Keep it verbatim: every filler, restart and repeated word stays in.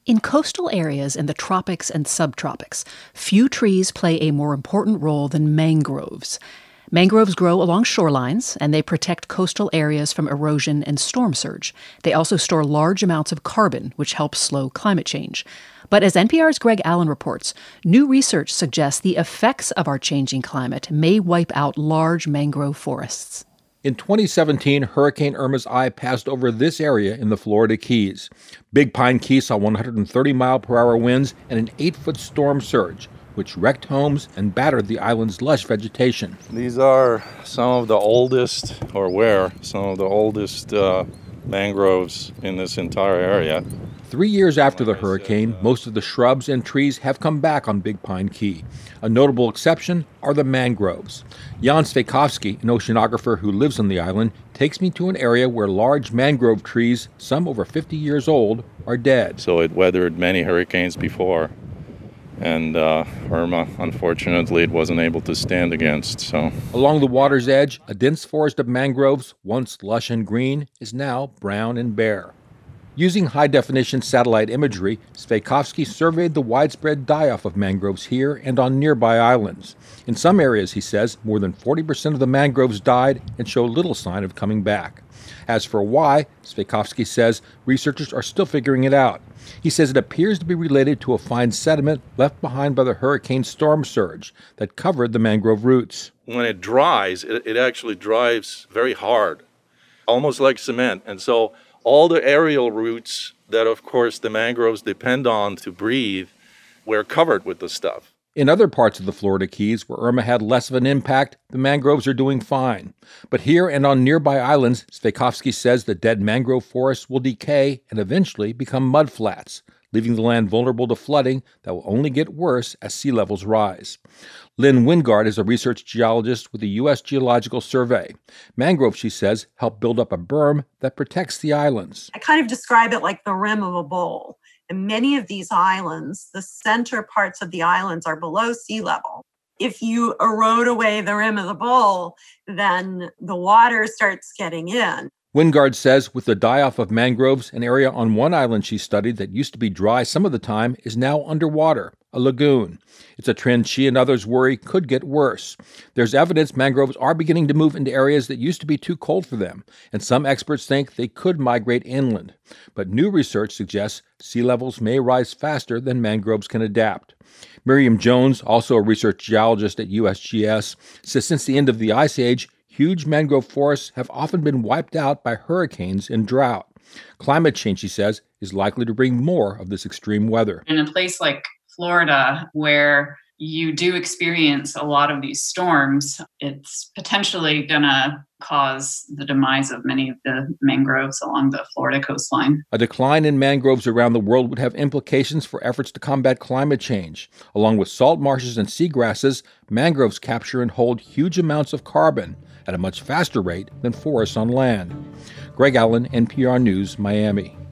In coastal areas in the tropics and subtropics, few trees play a more important role than mangroves. Mangroves grow along shorelines, and they protect coastal areas from erosion and storm surge. They also store large amounts of carbon, which helps slow climate change. But as N P R's Greg Allen reports, new research suggests the effects of our changing climate may wipe out large mangrove forests. In twenty seventeen, Hurricane Irma's eye passed over this area in the Florida Keys. Big Pine Key saw one hundred thirty mile per hour winds and an eight-foot storm surge, which wrecked homes and battered the island's lush vegetation. These are some of the oldest, or were some of the oldest uh, mangroves in this entire area. Three years after the hurricane, most of the shrubs and trees have come back on Big Pine Key. A notable exception are the mangroves. Jan Svejkovsky, an oceanographer who lives on the island, takes me to an area where large mangrove trees, some over fifty years old, are dead. So it weathered many hurricanes before, and uh, Irma, unfortunately, it wasn't able to stand against. So along the water's edge, a dense forest of mangroves, once lush and green, is now brown and bare. Using high-definition satellite imagery, Svejkovsky surveyed the widespread die-off of mangroves here and on nearby islands. In some areas, he says, more than forty percent of the mangroves died and show little sign of coming back. As for why, Svejkovsky says researchers are still figuring it out. He says it appears to be related to a fine sediment left behind by the hurricane storm surge that covered the mangrove roots. When it dries, it, it actually dries very hard, almost like cement. And so all the aerial roots that, of course, the mangroves depend on to breathe were covered with the stuff. In other parts of the Florida Keys, where Irma had less of an impact, the mangroves are doing fine. But here and on nearby islands, Svejkovsky says the dead mangrove forests will decay and eventually become mudflats, leaving the land vulnerable to flooding that will only get worse as sea levels rise. Lynn Wingard is a research geologist with the U S Geological Survey. Mangroves, she says, help build up a berm that protects the islands. I kind of describe it like the rim of a bowl. And many of these islands, the center parts of the islands are below sea level. If you erode away the rim of the bowl, then the water starts getting in. Wingard says with the die-off of mangroves, an area on one island she studied that used to be dry some of the time is now underwater, a lagoon. It's a trend she and others worry could get worse. There's evidence mangroves are beginning to move into areas that used to be too cold for them, and some experts think they could migrate inland. But new research suggests sea levels may rise faster than mangroves can adapt. Miriam Jones, also a research geologist at U S G S, says since the end of the Ice Age, huge mangrove forests have often been wiped out by hurricanes and drought. Climate change, she says, is likely to bring more of this extreme weather. In a place like Florida, where you do experience a lot of these storms, it's potentially going to cause the demise of many of the mangroves along the Florida coastline. A decline in mangroves around the world would have implications for efforts to combat climate change. Along with salt marshes and seagrasses, mangroves capture and hold huge amounts of carbon at a much faster rate than forests on land. Greg Allen, N P R News, Miami.